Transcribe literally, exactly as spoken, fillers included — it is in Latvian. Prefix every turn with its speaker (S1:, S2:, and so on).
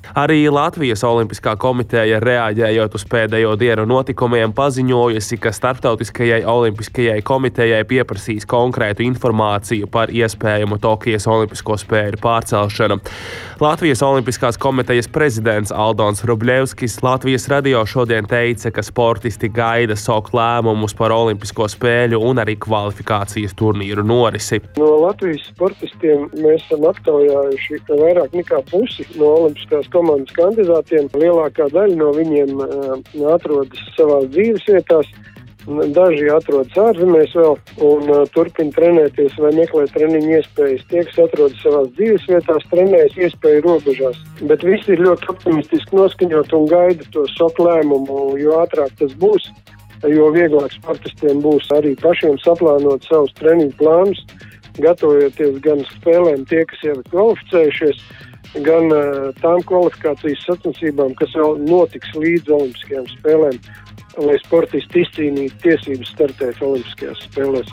S1: Arī Latvijas Olimpiskā komiteja, reaģējot uz pēdējo dienu notikumiem, paziņojusi, ka Starptautiskajai Olimpiskajai komitejai pieprasīs konkrētu informāciju par iespējamu Tokijas Olimpisko spēļu pārcelšanu. Latvijas Olimpiskās komitejas prezidents Aldons Vrublevskis Latvijas radio šodien teica, ka sportisti gaida sok lēmumus par Olimpisko spēļu un arī kvalifikācijas turnīru norisi.
S2: No Latvijas sportistiem mēs esam aptaujājuši vairāk nekā pusi no Olimpiskās komandas kandidātiem. Lielākā daļa no viņiem uh, atrodas savās dzīves vietās, daži atrodas ārzemēs vēl un uh, turpina trenēties vai meklēt treniņu iespējas. Tie, kas atrodas savās dzīves vietās, trenējas iespēju robežās. Bet visi ir ļoti optimistiski noskaņot un gaida to sok lēmumu, jo ātrāk tas būs, jo vieglāk sportistiem būs arī pašiem saplānot savus treniņu plānus, gatavojoties gan spēlēm tie, kas jau ir kvalificējušies, gan uh, tām kvalifikācijas sacensībām, kas vēl notiks līdz Olimpiskajām spēlēm, lai sportisti izcīnītu tiesības startēt Olimpiskajās spēlēs.